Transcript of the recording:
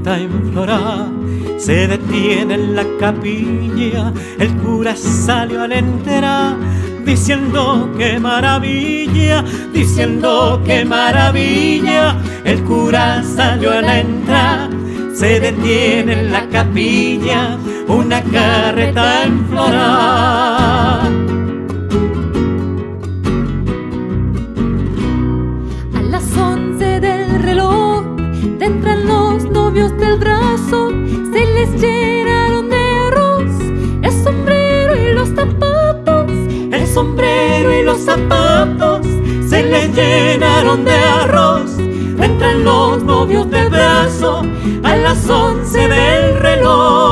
carreta en flora se detiene en la capilla. El cura salió a la entera diciendo qué maravilla, diciendo qué maravilla. El cura salió a la entrada, se detiene en la capilla una carreta en flora. A las 11 del reloj entran los novios del brazo, se les llenaron de arroz el sombrero y los zapatos. El sombrero y los zapatos se les llenaron de arroz. Entran los novios del brazo a las 11 del reloj.